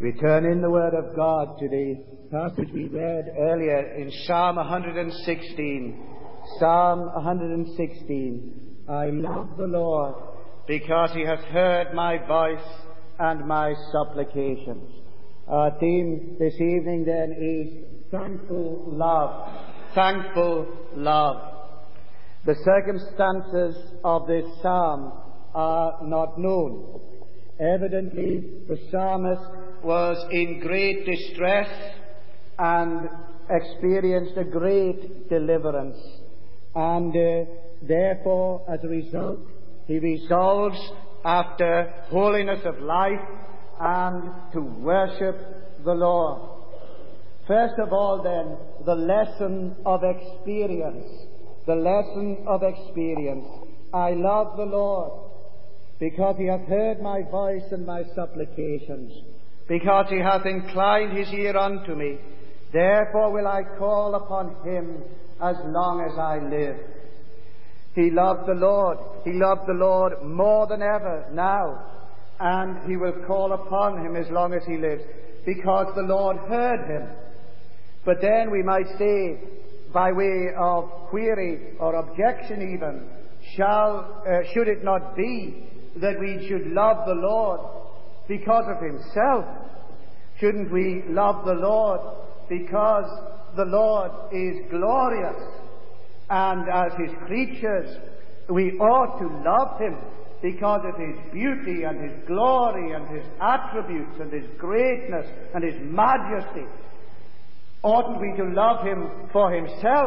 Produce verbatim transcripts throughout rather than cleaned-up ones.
We turn in the Word of God to the passage we read earlier in Psalm one hundred sixteen. Psalm one hundred sixteen. I love the Lord because He has heard my voice and my supplications. Our theme this evening then is thankful love. Thankful love. The circumstances of this psalm are not known. Evidently, the psalmist was in great distress and experienced a great deliverance. And uh, therefore, as a result, he resolves after holiness of life and to worship the Lord. First of all, then, the lesson of experience. The lesson of experience. I love the Lord because He hath heard my voice and my supplications, because He hath inclined His ear unto me. Therefore will I call upon Him as long as I live. He loved the Lord. He loved the Lord more than ever now. And he will call upon Him as long as he lives, because the Lord heard him. But then we might say, by way of query or objection even, shall uh, should it not be that we should love the Lord because of Himself? Shouldn't we love the Lord because the Lord is glorious, and as His creatures we ought to love Him because of His beauty and His glory and His attributes and His greatness and His majesty? Oughtn't we to love Him for Himself?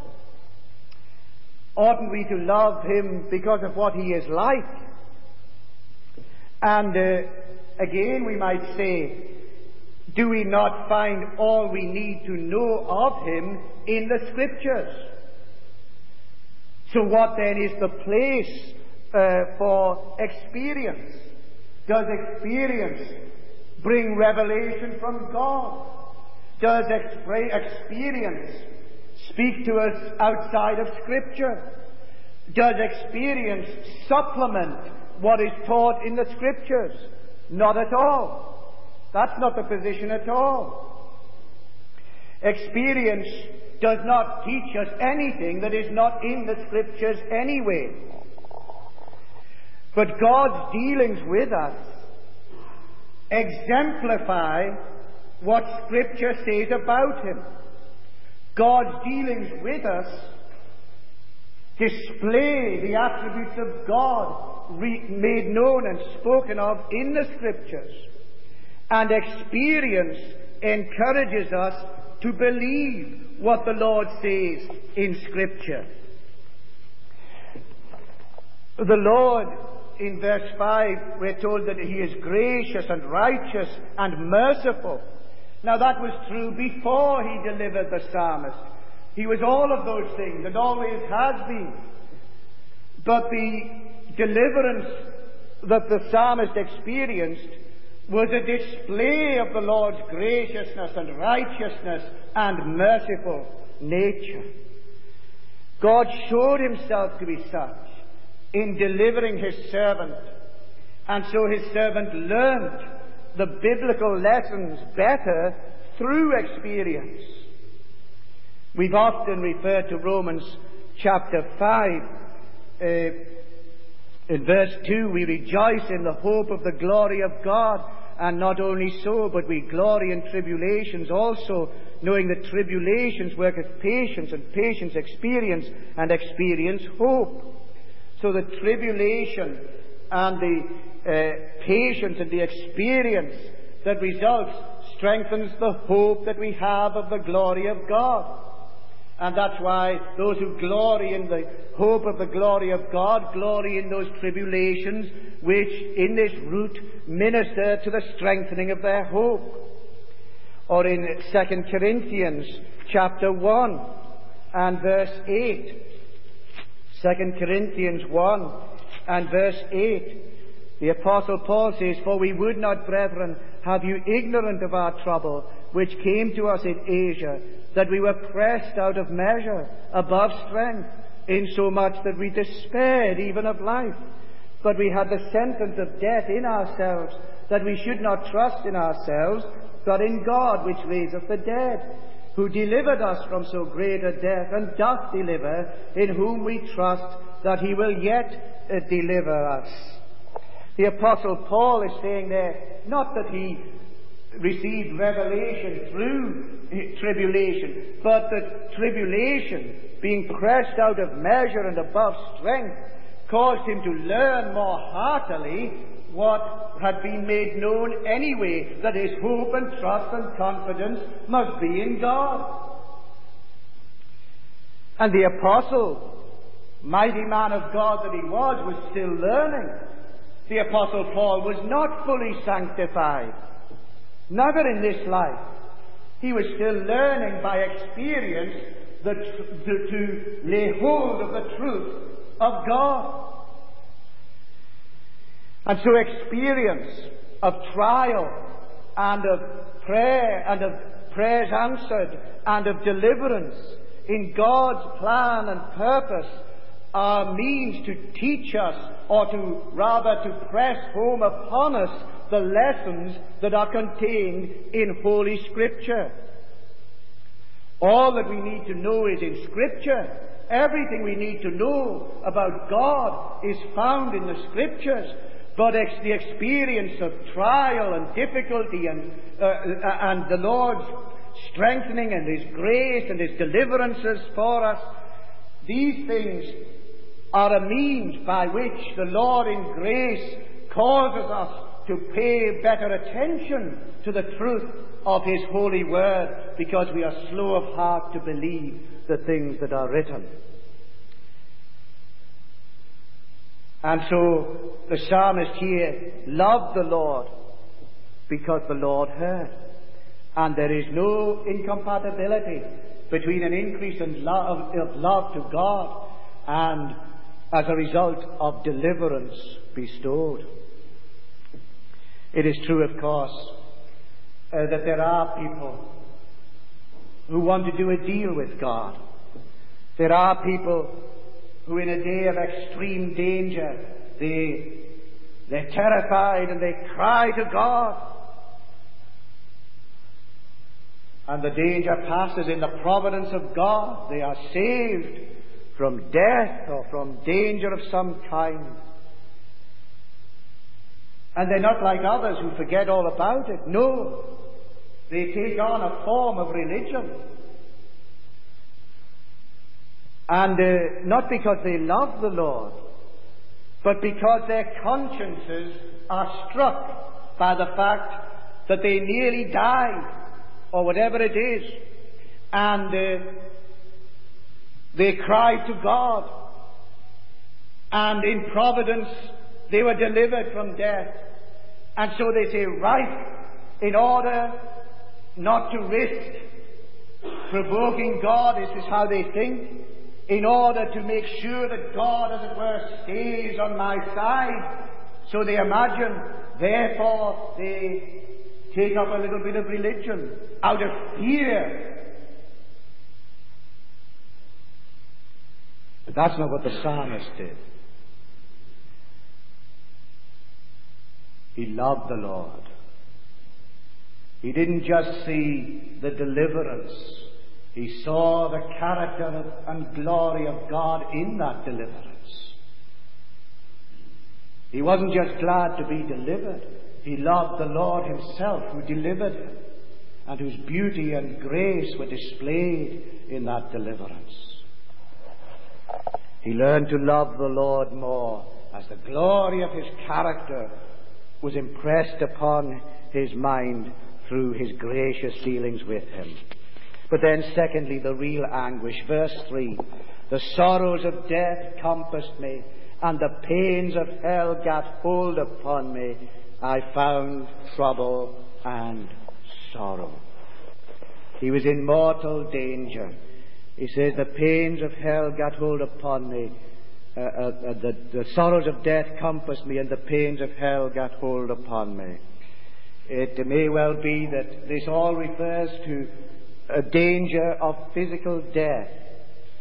Oughtn't we to love Him because of what He is like? And uh, again we might say, do we not find all we need to know of Him in the Scriptures? So what then is the place uh, for experience? Does experience bring revelation from God? Does experience speak to us outside of Scripture? Does experience supplement what is taught in the Scriptures? Not at all. That's not the position at all. Experience does not teach us anything that is not in the Scriptures anyway. But God's dealings with us exemplify what Scripture says about Him. God's dealings with us display the attributes of God re- made known and spoken of in the Scriptures. And experience encourages us to believe what the Lord says in Scripture. The Lord, in verse five, we're told that He is gracious and righteous and merciful. Now that was true before He delivered the psalmist. He was all of those things and always has been. But the deliverance that the psalmist experienced was a display of the Lord's graciousness and righteousness and merciful nature. God showed Himself to be such in delivering His servant, and so His servant learned the biblical lessons better through experience. We've often referred to Romans chapter five. Uh, in verse two, we rejoice in the hope of the glory of God. And not only so, but we glory in tribulations also, knowing that tribulations worketh patience, and patience experience, and experience hope. So the tribulation and the uh, patience and the experience that results strengthens the hope that we have of the glory of God. And that's why those who glory in the hope of the glory of God glory in those tribulations which in this route minister to the strengthening of their hope. Or in Second Corinthians chapter one and verse eight. Second Corinthians one and verse eight. The Apostle Paul says, "For we would not, brethren, have you ignorant of our trouble, which came to us in Asia, that we were pressed out of measure, above strength, insomuch that we despaired even of life. But we had the sentence of death in ourselves, that we should not trust in ourselves, but in God which raiseth the dead, who delivered us from so great a death, and doth deliver, in whom we trust that he will yet uh, deliver us. The Apostle Paul is saying there, not that he received revelation through tribulation, but that tribulation, being pressed out of measure and above strength, caused him to learn more heartily what had been made known anyway, that his hope and trust and confidence must be in God. And the apostle, mighty man of God that he was, was still learning. The Apostle Paul was not fully sanctified, never in this life. He was still learning by experience the tr- to, to lay hold of the truth of God. And so experience of trial and of prayer and of prayers answered and of deliverance in God's plan and purpose are means to teach us, or to rather to press home upon us, the lessons that are contained in Holy Scripture. All that we need to know is in Scripture. Everything we need to know about God is found in the Scriptures. But ex- the experience of trial and difficulty and, uh, and the Lord's strengthening and His grace and His deliverances for us, these things are a means by which the Lord in grace causes us to pay better attention to the truth of His holy word, because we are slow of heart to believe the things that are written. And so the psalmist here loved the Lord because the Lord heard. And there is no incompatibility between an increase in love, of love to God and as a result of deliverance bestowed. It is true, of course, uh, that there are people who want to do a deal with God. There are people who in a day of extreme danger, they, they're terrified and they cry to God. And the danger passes in the providence of God. They are saved from death or from danger of some kind. And they're not like others who forget all about it. No, they take on a form of religion. And uh, not because they love the Lord, but because their consciences are struck by the fact that they nearly died, or whatever it is, and uh, they cried to God, and in providence they were delivered from death. And so they say, right, in order not to risk provoking God, this is how they think, in order to make sure that God, as it were, stays on my side. So they imagine, therefore, they take up a little bit of religion out of fear. But that's not what the psalmist did. He loved the Lord. He didn't just see the deliverance. He saw the character and glory of God in that deliverance. He wasn't just glad to be delivered. He loved the Lord Himself who delivered him, and whose beauty and grace were displayed in that deliverance. He learned to love the Lord more as the glory of His character was impressed upon his mind through His gracious dealings with him. But then secondly, the real anguish. Verse three, the sorrows of death compassed me, and the pains of hell gat hold upon me. I found trouble and sorrow. He was in mortal danger. He says, the pains of hell gat hold upon me. Uh, uh, uh, the, the sorrows of death compassed me, and the pains of hell gat hold upon me. It may well be that this all refers to a danger of physical death.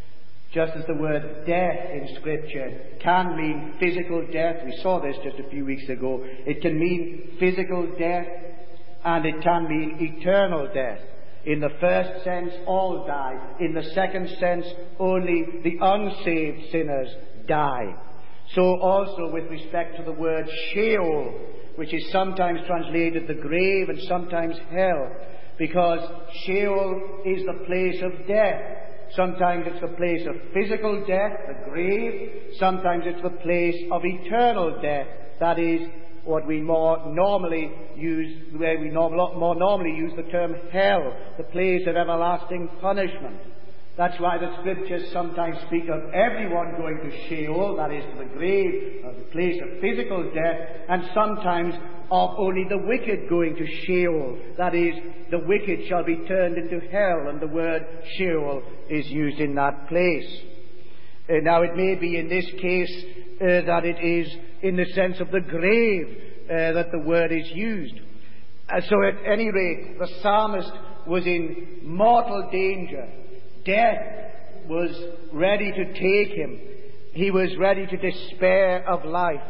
Just as the word death in Scripture can mean physical death, we saw this just a few weeks ago, it can mean physical death and it can mean eternal death. In the first sense, all die. In the second sense, only the unsaved sinners die. So also with respect to the word Sheol, which is sometimes translated the grave and sometimes hell, because Sheol is the place of death. Sometimes it's the place of physical death, the grave. Sometimes it's the place of eternal death. That is what we more normally use, where we norm, more normally use the term hell, the place of everlasting punishment. That's why the Scriptures sometimes speak of everyone going to Sheol, that is, to the grave, or the place of physical death, and sometimes of only the wicked going to Sheol, that is, the wicked shall be turned into hell, and the word Sheol is used in that place. Uh, now, it may be in this case uh, that it is in the sense of the grave uh, that the word is used. Uh, so at any rate, the psalmist was in mortal danger. Death was ready to take him. He was ready to despair of life.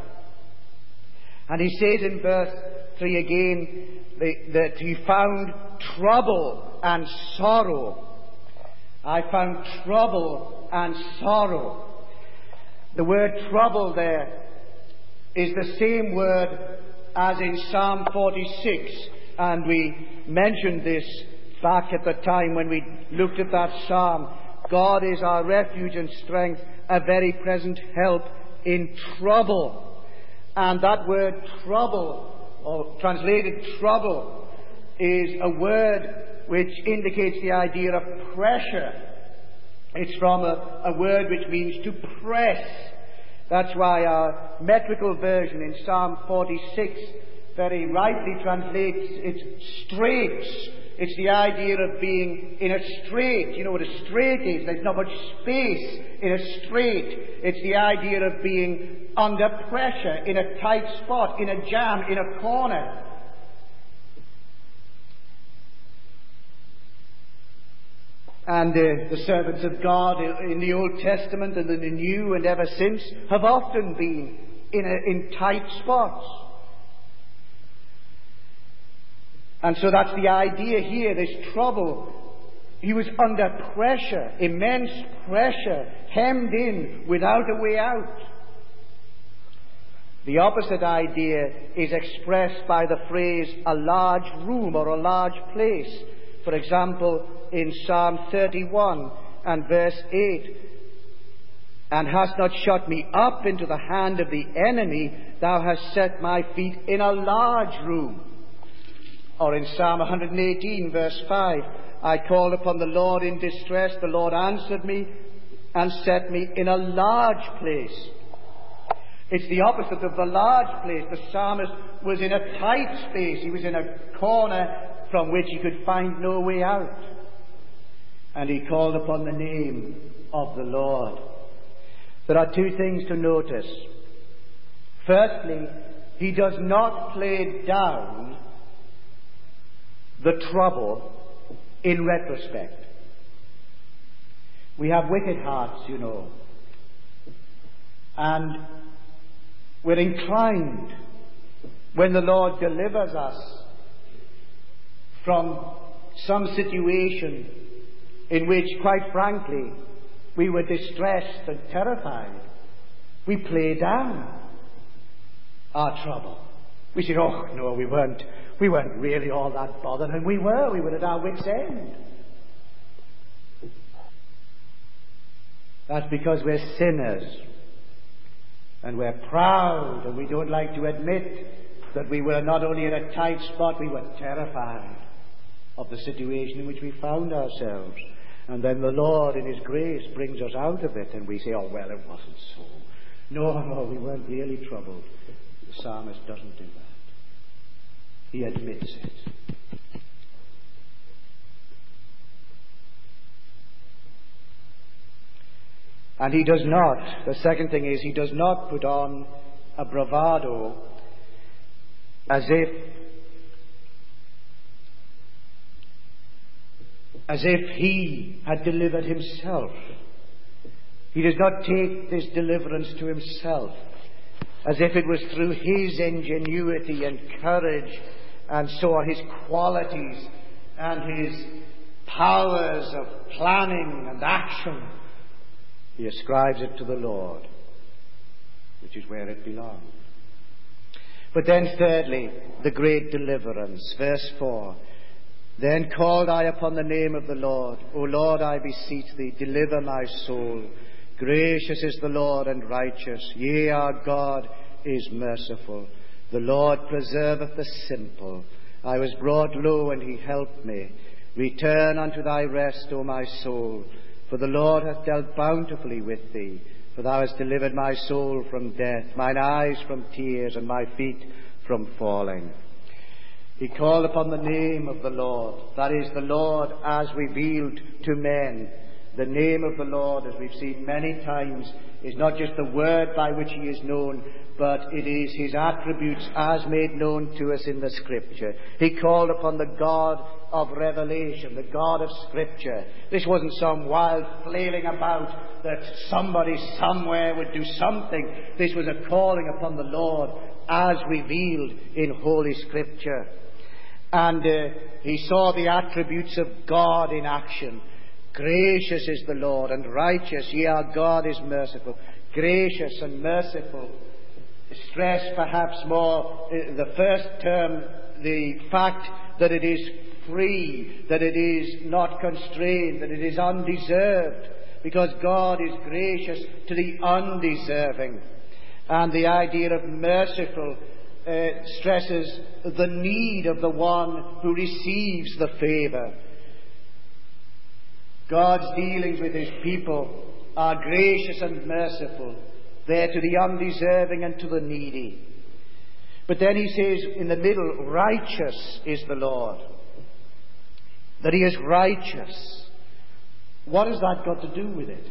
And he says in verse three again that he found trouble and sorrow. I found trouble and sorrow. The word trouble there is the same word as in Psalm forty-six, and we mentioned this back at the time when we looked at that psalm. God is our refuge and strength, a very present help in trouble. And that word trouble, or translated trouble, is a word which indicates the idea of pressure. It's from a, a word which means to press. That's why our metrical version in Psalm forty-six very rightly translates it straits. It's the idea of being in a strait. You know what a strait is? There's not much space in a strait. It's the idea of being under pressure, in a tight spot, in a jam, in a corner. And uh, the servants of God in the Old Testament and in the New and ever since have often been in, a, in tight spots. And so that's the idea here, this trouble. He was under pressure, immense pressure, hemmed in without a way out. The opposite idea is expressed by the phrase a large room or a large place. For example, in Psalm thirty-one and verse eight, and hast not shut me up into the hand of the enemy, thou hast set my feet in a large room. Or in Psalm one hundred eighteen verse five, I called upon the Lord in distress, the Lord answered me and set me in a large place. It's the opposite of the large place. The psalmist was in a tight space. He was in a corner from which he could find no way out. And he called upon the name of the Lord. There are two things to notice. Firstly, he does not play down the trouble in retrospect. We have wicked hearts, you know. And we're inclined, when the Lord delivers us from some situation in which, quite frankly, we were distressed and terrified, we play down our trouble. We say, oh, no, we weren't. We weren't really all that bothered. And we were. We were at our wits' end. That's because we're sinners. And we're proud. And we don't like to admit that we were not only in a tight spot, we were terrified of the situation in which we found ourselves. And then the Lord, in His grace, brings us out of it. And we say, oh, well, it wasn't so. No, no, we weren't really troubled. The psalmist doesn't do that. He admits it. And he does not, the second thing is, he does not put on a bravado as if as if he had delivered himself He does not take this deliverance to himself, as if it was through his ingenuity and courage, and so his qualities and his powers of planning and action. He ascribes it to the Lord, which is where it belongs. But then thirdly, the great deliverance. Verse four. Then called I upon the name of the Lord. O Lord, I beseech thee, deliver my soul. Gracious is the Lord and righteous. Yea, our God is merciful. The Lord preserveth the simple. I was brought low, and he helped me. Return unto thy rest, O my soul. For the Lord hath dealt bountifully with thee. For thou hast delivered my soul from death, mine eyes from tears, and my feet from falling. He called upon the name of the Lord. That is, the Lord as revealed to men. The name of the Lord, as we've seen many times, is not just the word by which he is known, but it is his attributes as made known to us in the Scripture. He called upon the God of revelation, the God of Scripture. This wasn't some wild flailing about that somebody somewhere would do something. This was a calling upon the Lord as revealed in Holy Scripture. And uh, he saw the attributes of God in action. Gracious is the Lord, and righteous. Yea, our God is merciful. Gracious and merciful. Stress perhaps more uh, the first term, the fact that it is free, that it is not constrained, that it is undeserved, because God is gracious to the undeserving. And the idea of merciful uh, stresses the need of the one who receives the favour. God's dealings with his people are gracious and merciful. They're to the undeserving and to the needy. But then he says in the middle, righteous is the Lord. That he is righteous. What has that got to do with it?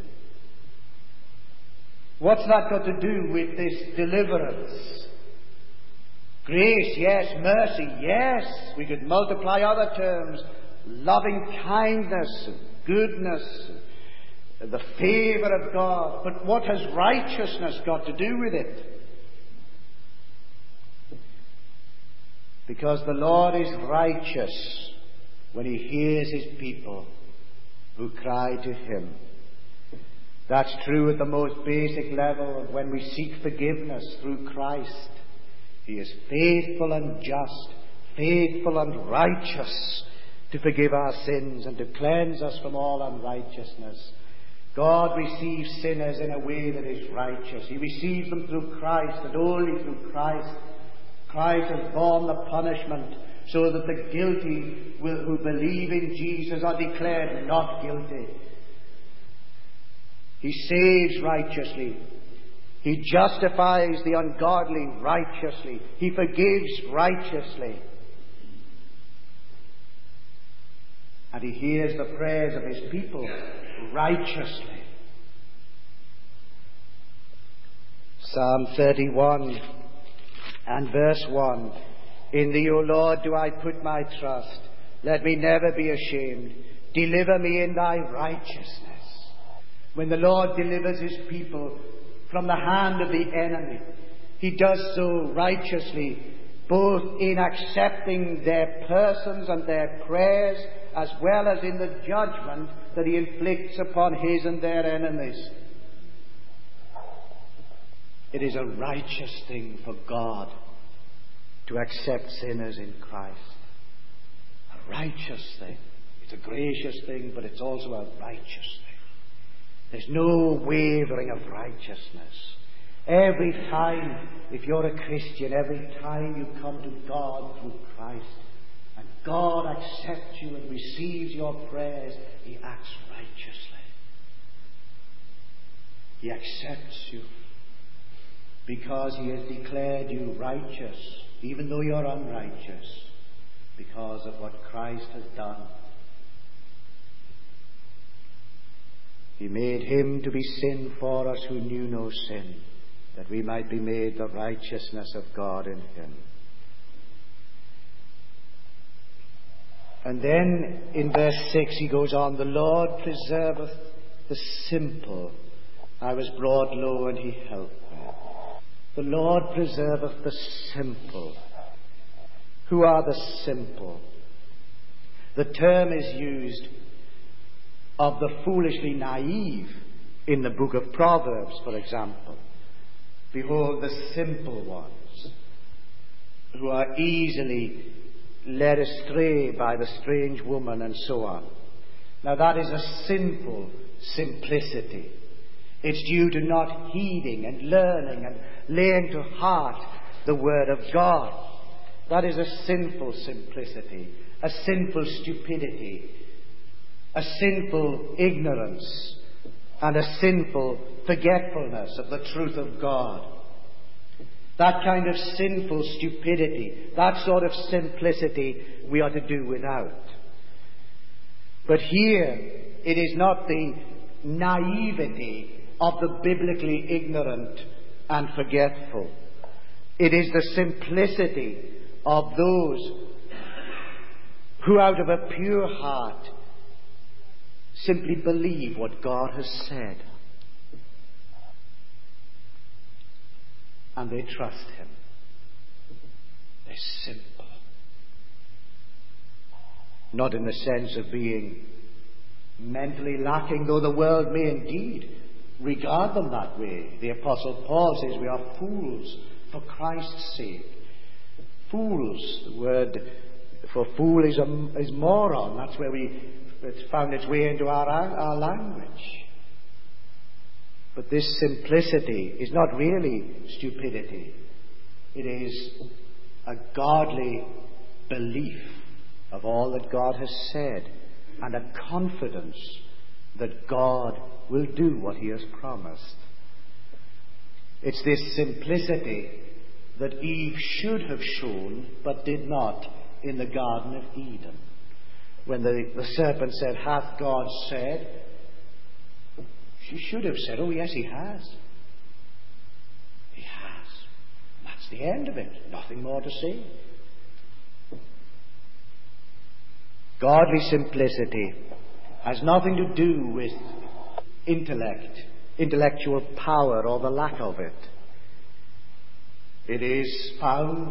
What's that got to do with this deliverance? Grace, yes. Mercy, yes. We could multiply other terms. Loving kindness, goodness, the favour of God. But what has righteousness got to do with it? Because the Lord is righteous when he hears his people who cry to him. That's true at the most basic level of when we seek forgiveness through Christ. He is faithful and just, faithful and righteous to forgive our sins and to cleanse us from all unrighteousness. God receives sinners in a way that is righteous. He receives them through Christ, and only through Christ. Christ has borne the punishment so that the guilty will, who believe in Jesus are declared not guilty. He saves righteously. He justifies the ungodly righteously. He forgives righteously. And he hears the prayers of his people righteously. Psalm thirty-one and verse one. In thee, O Lord, do I put my trust. Let me never be ashamed. Deliver me in thy righteousness. When the Lord delivers his people from the hand of the enemy, he does so righteously, both in accepting their persons and their prayers, as well as in the judgment that he inflicts upon his and their enemies. It is a righteous thing for God to accept sinners in Christ. A righteous thing. It's a gracious thing, but it's also a righteous thing. There's no wavering of righteousness. Every time, if you're a Christian, every time you come to God through Christ, and God accepts you and receives your prayers, he acts righteously. He accepts you because he has declared you righteous, even though you're unrighteous, because of what Christ has done. He made him to be sin for us who knew no sin, that we might be made the righteousness of God in him. And then in verse six he goes on, the Lord preserveth the simple. I was brought low, and he helped me. The Lord preserveth the simple. Who are the simple? The term is used of the foolishly naive in the book of Proverbs, for example. Behold the simple ones, who are easily led astray by the strange woman, and so on. Now that is a sinful simplicity. It's due to not heeding and learning and laying to heart the Word of God. That is a sinful simplicity, a sinful stupidity, a sinful ignorance, and a sinful forgetfulness of the truth of God. That kind of sinful stupidity, that sort of simplicity we are to do without. But here, it is not the naivety of the biblically ignorant and forgetful. It is the simplicity of those who out of a pure heart simply believe what God has said. And they trust Him. They're simple. Not in the sense of being mentally lacking, though the world may indeed regard them that way. The Apostle Paul says we are fools for Christ's sake. Fools, the word for fool is, a, is moron. That's where we, it's found its way into our, our language. But this simplicity is not really stupidity. It is a godly belief of all that God has said, and a confidence that God will do what He has promised. It's this simplicity that Eve should have shown but did not in the Garden of Eden. When the, the serpent said, "Hath God said?" She should have said, "Oh yes, He has. He has." And that's the end of it. Nothing more to say. Godly simplicity has nothing to do with intellect, intellectual power, or the lack of it. It is found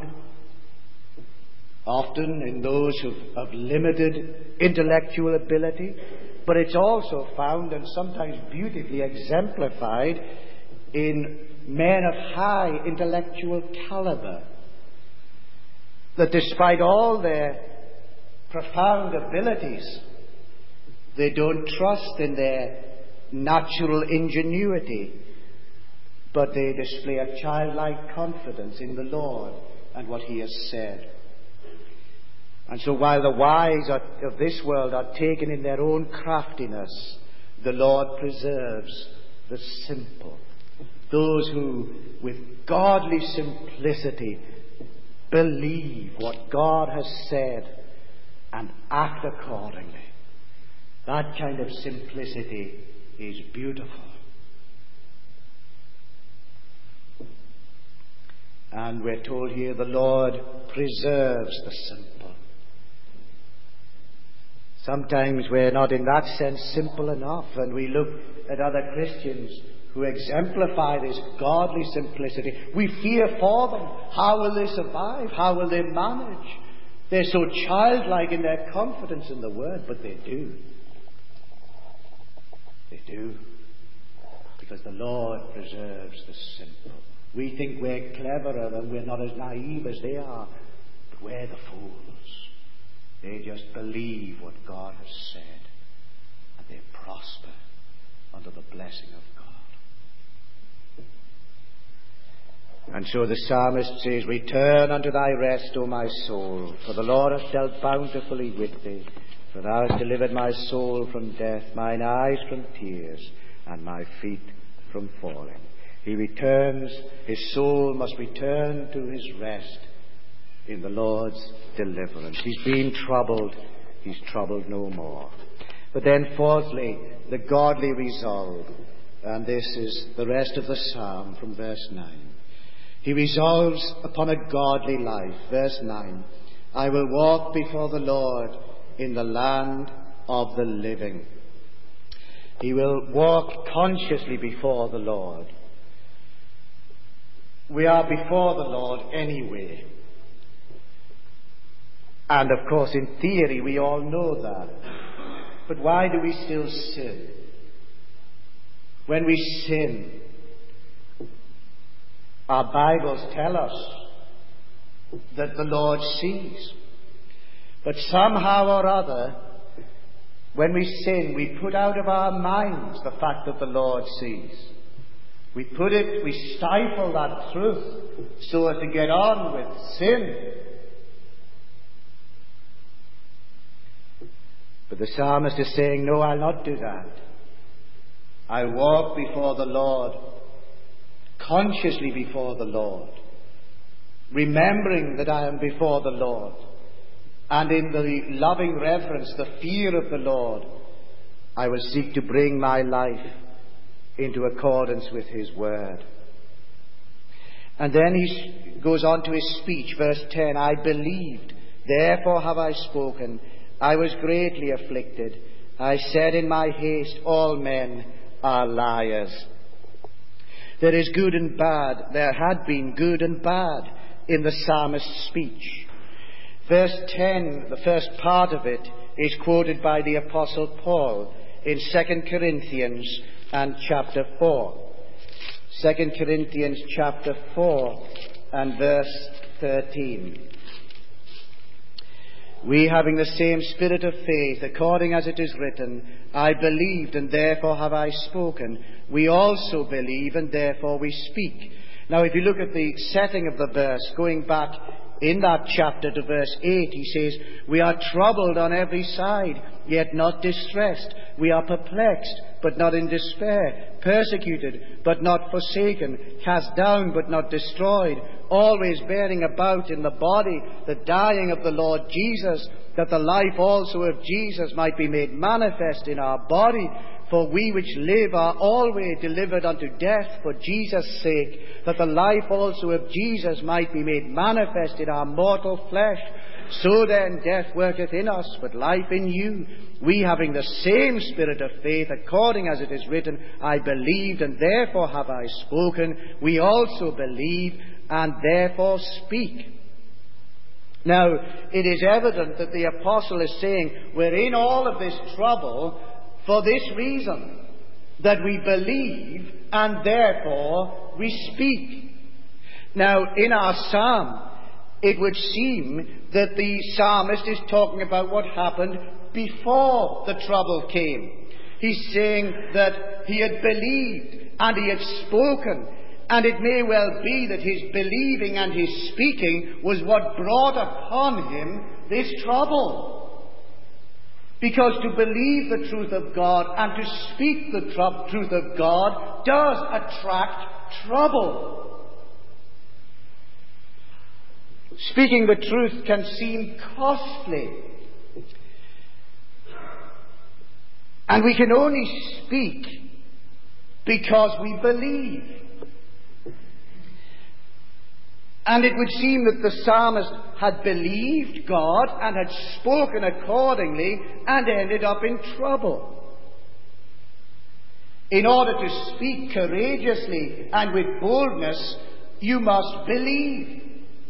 often in those who have limited intellectual ability, but it's also found and sometimes beautifully exemplified in men of high intellectual caliber, that despite all their profound abilities, they don't trust in their natural ingenuity, but they display a childlike confidence in the Lord and what He has said. And so while the wise are, of this world are taken in their own craftiness, the Lord preserves the simple, those who with godly simplicity believe what God has said and act accordingly. That kind of simplicity is beautiful. And we're told here the Lord preserves the simple. Sometimes we're not in that sense simple enough, and we look at other Christians who exemplify this godly simplicity. We fear for them. How will they survive? How will they manage? They're so childlike in their confidence in the Word, but they do. They do. Because the Lord preserves the simple. We think we're cleverer and we're not as naive as they are, but we're the fools. They just believe what God has said, and they prosper under the blessing of God. And so the psalmist says, "Return unto thy rest, O my soul, for the Lord hath dealt bountifully with thee. For thou hast delivered my soul from death, mine eyes from tears, and my feet from falling." He returns, his soul must return to his rest in the Lord's deliverance. He's been troubled, he's troubled no more. But then fourthly, the godly resolve. And this is the rest of the psalm from verse nine. He resolves upon a godly life. Verse nine. "I will walk before the Lord in the land of the living." He will walk consciously before the Lord. We are before the Lord anyway. And of course, in theory, we all know that. But why do we still sin? When we sin, our Bibles tell us that the Lord sees. But somehow or other, when we sin, we put out of our minds the fact that the Lord sees. We put it, we stifle that truth so as to get on with sin. But the psalmist is saying, no, I'll not do that. I'll walk before the Lord, consciously before the Lord, remembering that I am before the Lord, and in the loving reverence, the fear of the Lord, I will seek to bring my life into accordance with His word. And then he goes on to his speech, verse ten, I believed, therefore have I spoken. I was greatly afflicted. I said in my haste, all men are liars. There is good and bad. There had been good and bad in the psalmist's speech. Verse ten, the first part of it, is quoted by the Apostle Paul in Second Corinthians and chapter four. Second Corinthians chapter four and verse thirteen. We, having the same spirit of faith, according as it is written, I believed and therefore have I spoken. We also believe and therefore we speak. Now if you look at the setting of the verse, going back in that chapter to verse eight, he says, we are troubled on every side, yet not distressed. We are perplexed, but not in despair. Persecuted, but not forsaken. Cast down, but not destroyed. Always bearing about in the body the dying of the Lord Jesus, that the life also of Jesus might be made manifest in our body. For we which live are always delivered unto death for Jesus' sake, that the life also of Jesus might be made manifest in our mortal flesh. So then death worketh in us, but life in you. We, having the same spirit of faith, according as it is written, I believed and therefore have I spoken. We also believe and therefore speak. Now, it is evident that the apostle is saying, we're in all of this trouble for this reason, that we believe and therefore we speak. Now, in our psalm, it would seem that the psalmist is talking about what happened before the trouble came. He's saying that he had believed and he had spoken, and it may well be that his believing and his speaking was what brought upon him this trouble. Because to believe the truth of God and to speak the tr- truth of God does attract trouble. Speaking the truth can seem costly. And we can only speak because we believe. And it would seem that the psalmist had believed God and had spoken accordingly and ended up in trouble. In order to speak courageously and with boldness, you must believe.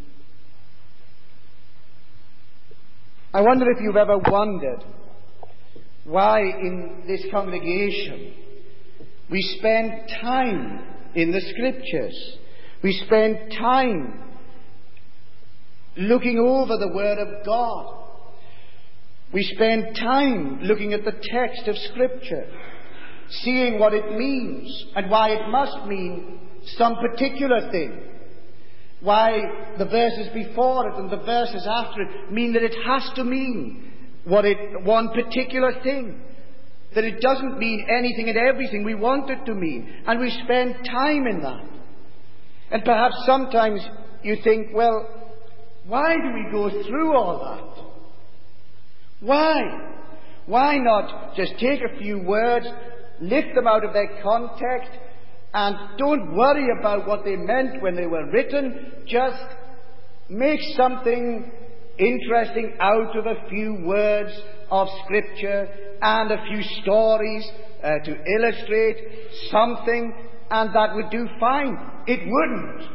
I wonder if you've ever wondered why in this congregation we spend time in the Scriptures. We spend time looking over the Word of God. We spend time looking at the text of Scripture, seeing what it means and why it must mean some particular thing. Why the verses before it and the verses after it mean that it has to mean what it, one particular thing. That it doesn't mean anything and everything we want it to mean. And we spend time in that. And perhaps sometimes you think, well, why do we go through all that? Why? Why not just take a few words, lift them out of their context, and don't worry about what they meant when they were written. Just make something interesting out of a few words of Scripture and a few stories uh, to illustrate something, and that would do fine. It wouldn't.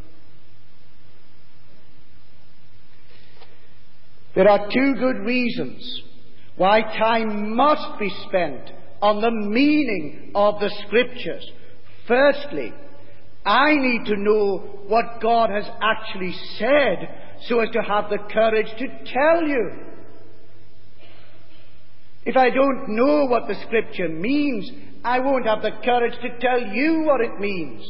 There are two good reasons why time must be spent on the meaning of the Scriptures. Firstly, I need to know what God has actually said so as to have the courage to tell you. If I don't know what the Scripture means, I won't have the courage to tell you what it means.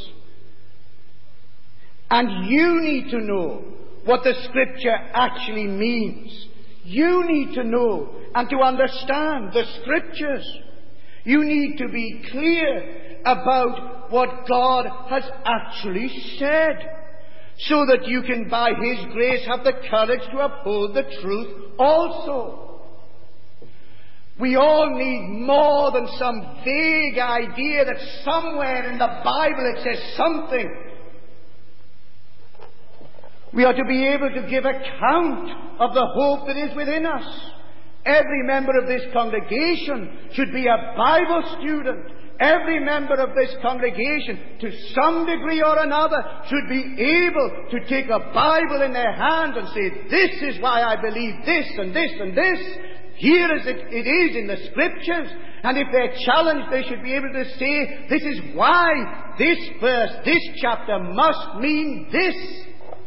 And you need to know what the Scripture actually means. You need to know and to understand the Scriptures. You need to be clear about what God has actually said, so that you can, by His grace, have the courage to uphold the truth also. We all need more than some vague idea that somewhere in the Bible it says something. We are to be able to give account of the hope that is within us. Every member of this congregation should be a Bible student. Every member of this congregation, to some degree or another, should be able to take a Bible in their hands and say, this is why I believe this and this and this. Here is it, it is in the Scriptures. And if they're challenged, they should be able to say, this is why this verse, this chapter must mean this.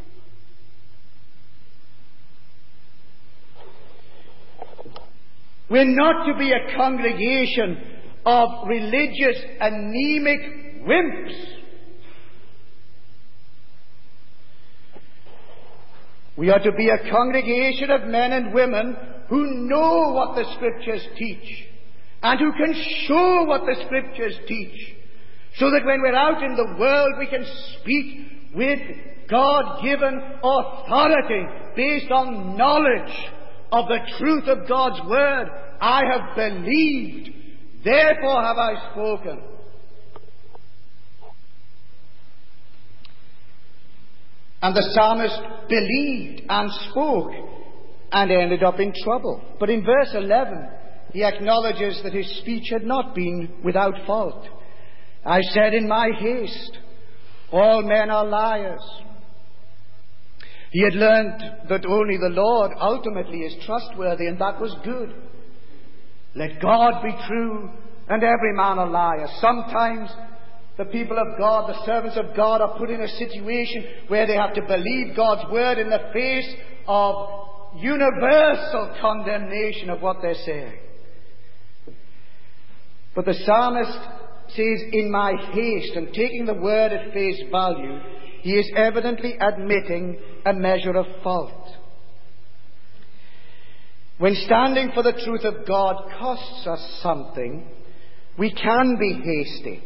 We're not to be a congregation of religious, anemic wimps. We are to be a congregation of men and women who know what the Scriptures teach and who can show what the Scriptures teach, so that when we're out in the world we can speak with God-given authority based on knowledge of the truth of God's Word. I have believed, therefore have I spoken. And the psalmist believed and spoke and ended up in trouble. But in verse eleven, he acknowledges that his speech had not been without fault. I said in my haste, all men are liars. He had learned that only the Lord ultimately is trustworthy, and that was good. Let God be true and every man a liar. Sometimes the people of God, the servants of God, are put in a situation where they have to believe God's Word in the face of universal condemnation of what they're saying. But the psalmist says, in my haste, and taking the Word at face value, he is evidently admitting a measure of fault. When standing for the truth of God costs us something, we can be hasty.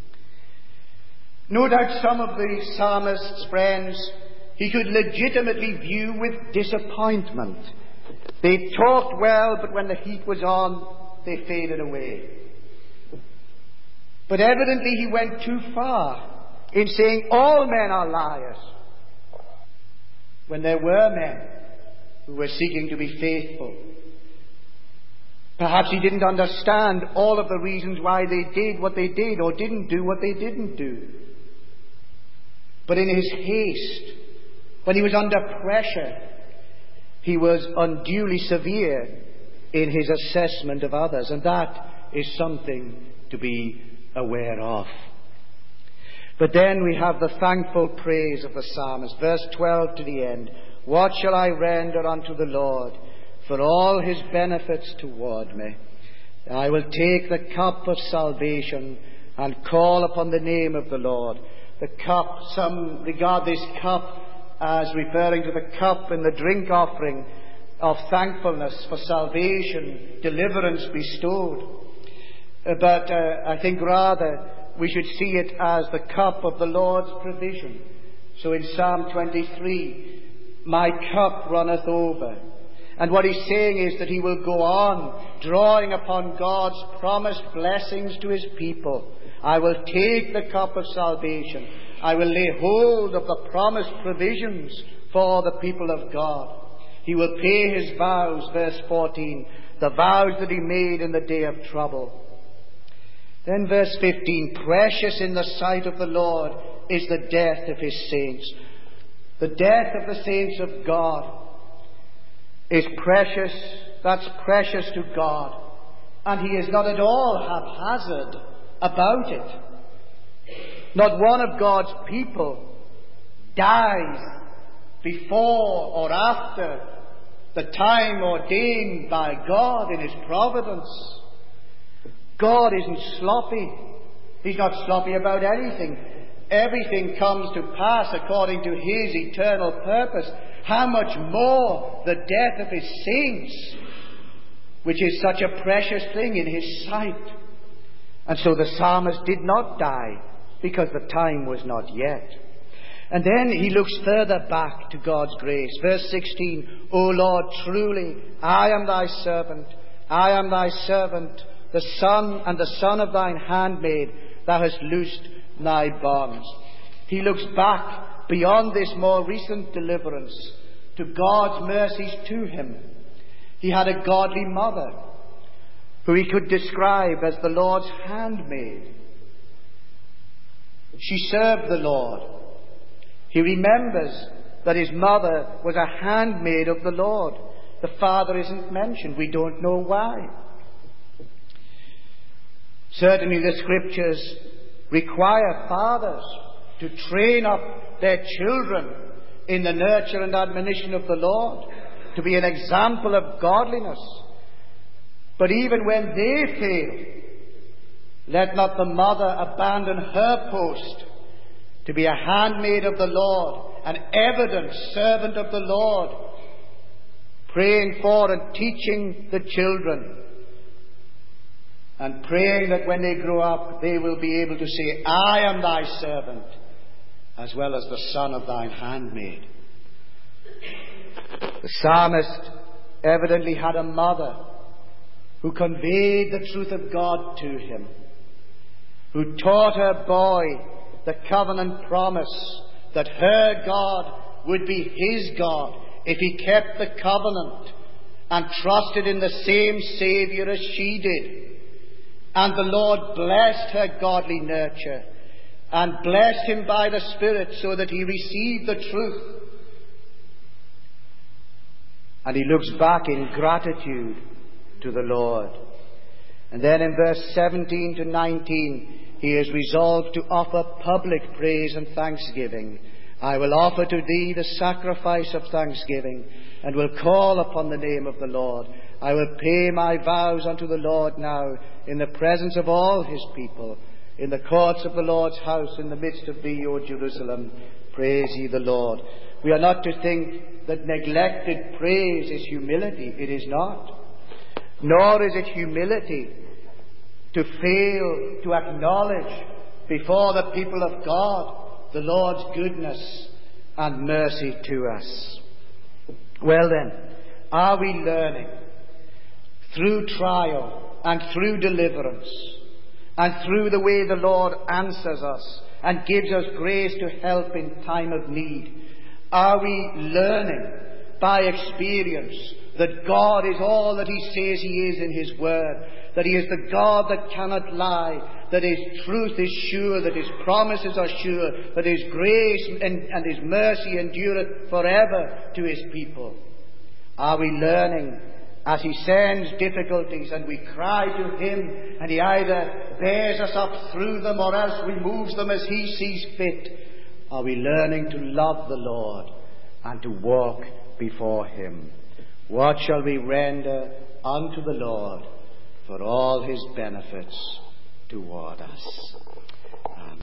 No doubt some of the psalmist's friends he could legitimately view with disappointment. They talked well, but when the heat was on, they faded away. But evidently he went too far in saying all men are liars, when there were men who were seeking to be faithful. Perhaps he didn't understand all of the reasons why they did what they did or didn't do what they didn't do. But in his haste, when he was under pressure, he was unduly severe in his assessment of others, and that is something to be aware of. But then we have the thankful praise of the psalmist. Verse twelve to the end. What shall I render unto the Lord for all his benefits toward me? I will take the cup of salvation and call upon the name of the Lord. The cup, some regard this cup as referring to the cup in the drink offering of thankfulness for salvation, deliverance bestowed. But uh, I think rather we should see it as the cup of the Lord's provision. So in Psalm twenty-three, my cup runneth over. And what he's saying is that he will go on drawing upon God's promised blessings to his people. I will take the cup of salvation. I will lay hold of the promised provisions for the people of God. He will pay his vows, verse fourteen, the vows that he made in the day of trouble. Then verse fifteen, precious in the sight of the Lord is the death of his saints. The death of the saints of God is precious. That's precious to God. And he is not at all haphazard about it. Not one of God's people dies before or after the time ordained by God in his providence. God isn't sloppy. He's not sloppy about anything. Everything comes to pass according to his eternal purpose. How much more the death of his saints, which is such a precious thing in his sight. And so the psalmist did not die because the time was not yet. And then he looks further back to God's grace. Verse sixteen, O Lord, truly I am thy servant. I am thy servant, the son and the son of thine handmaid. Thou hast loosed thy bonds. He looks back beyond this more recent deliverance to God's mercies to him. He had a godly mother who he could describe as the Lord's handmaid. She served the Lord. He remembers that his mother was a handmaid of the Lord. The father isn't mentioned. We don't know why. Certainly the scriptures require fathers to train up their children in the nurture and admonition of the Lord, to be an example of godliness. But even when they fail, let not the mother abandon her post to be a handmaid of the Lord, an evident servant of the Lord, praying for and teaching the children, and praying that when they grow up they will be able to say, I am thy servant, as well as the son of thine handmaid. The psalmist evidently had a mother who conveyed the truth of God to him, who taught her boy the covenant promise that her God would be his God if he kept the covenant and trusted in the same Saviour as she did. And the Lord blessed her godly nurture and blessed him by the Spirit so that he received the truth. And he looks back in gratitude to the Lord. And then in verse seventeen to nineteen, he is resolved to offer public praise and thanksgiving. I will offer to thee the sacrifice of thanksgiving, and will call upon the name of the Lord. I will pay my vows unto the Lord now, in the presence of all his people, in the courts of the Lord's house, in the midst of thee, O Jerusalem. Praise ye the Lord. We are not to think that neglected praise is humility. It is not. Nor is it humility to fail to acknowledge before the people of God the Lord's goodness and mercy to us. Well then, are we learning through trial and through deliverance and through the way the Lord answers us and gives us grace to help in time of need? Are we learning by experience that God is all that he says he is in his word, that he is the God that cannot lie, that his truth is sure, that his promises are sure, that his grace and, and his mercy endureth forever to his people? Are we learning as he sends difficulties and we cry to him and he either bears us up through them or else removes them as he sees fit? Are we learning to love the Lord and to walk before him? What shall we render unto the Lord for all his benefits toward us? Amen.